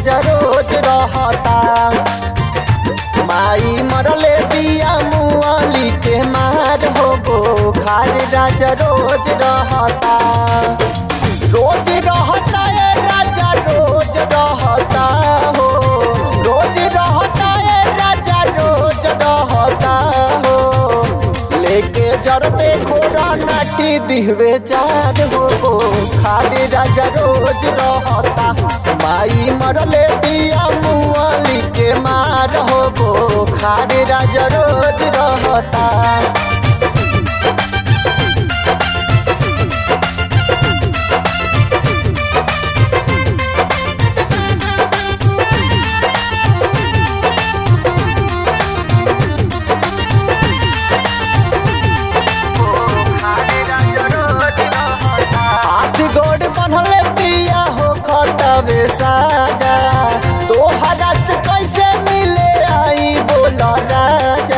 राजा रोज रहता। माई मरले बिया मुआली के मार हो बुखार राजा रोज रहता। रोज रहता है राजा रोज रहता हो, रोज रहता है राजा रोज रहता हो। लेके जरते खोरा नाटी दिहवे चार हो खाली राजा रोज रहता। माई मरले बिया मुआली के मार हो खाली राजा रोज रहता। खतबे साजा तोहरा से कैसे मिले आई बोला राजा।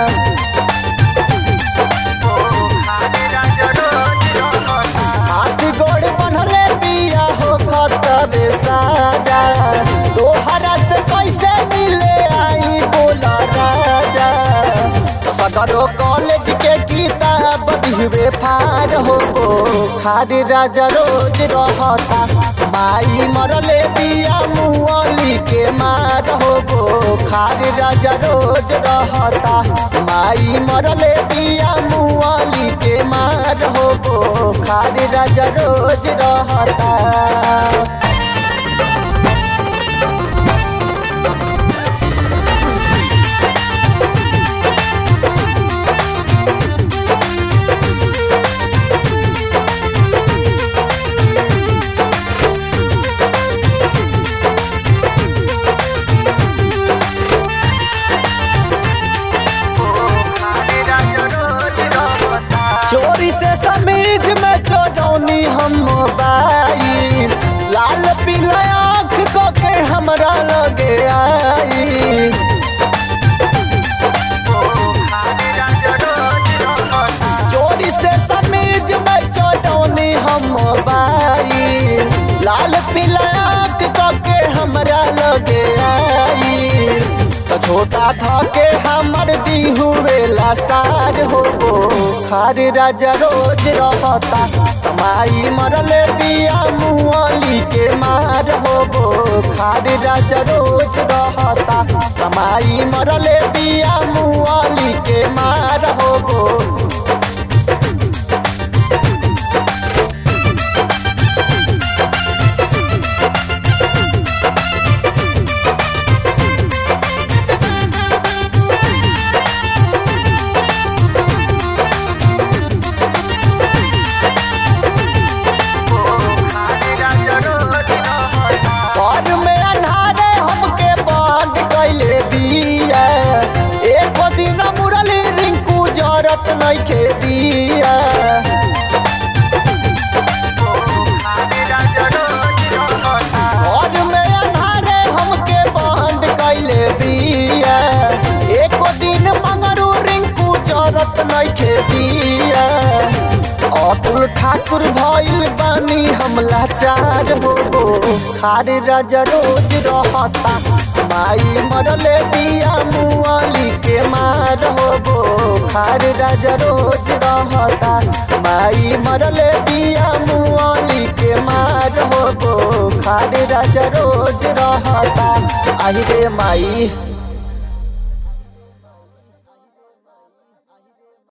हाथ गोड़ बनले बिया हो खतबे साजा तोहरा से कैसे मिले आई बोला राजा। सदरो कॉलेज के किताब दिहवे फार हो खाली राजा रोज रहता। माई मरले बिया मुआली के मार हो खाली राजा रोज रहता। माई मरले बिया मुआली के मार हो खाली राजा रोज रहता। चोरी से समीज में चोरौनी हम मोबाइल लाल पीला आँख को के हमरा लगे आई। चोरी से समीज में चोरौनी हम मोबाइल लाल पीला आँख को के हमरा लगे आई। छोटा था के हमर दी हुए लासार हो खाली राजा रोज रहता। माई मरले बिया मुआली के मार हो खाली राजा रोज रहता। माई मरले बिया मुआली के मार हो। एको दिन मुरली रिंकू जरत नइखे दिया। घर में अन्हारे हमके बंद कैले दिया। एको दिन मंगरू रिंकू जरत नइखे दिया। अतुल ठाकुर भइल बानी हम लाचार हो खाली राजा रोज रहता। माई मरले बिया मुआली के मार हो खाली राजा रोज रहता। माई मरले बिया मुआली के मार हो खाली राजा रोज रहता। आई रे माई।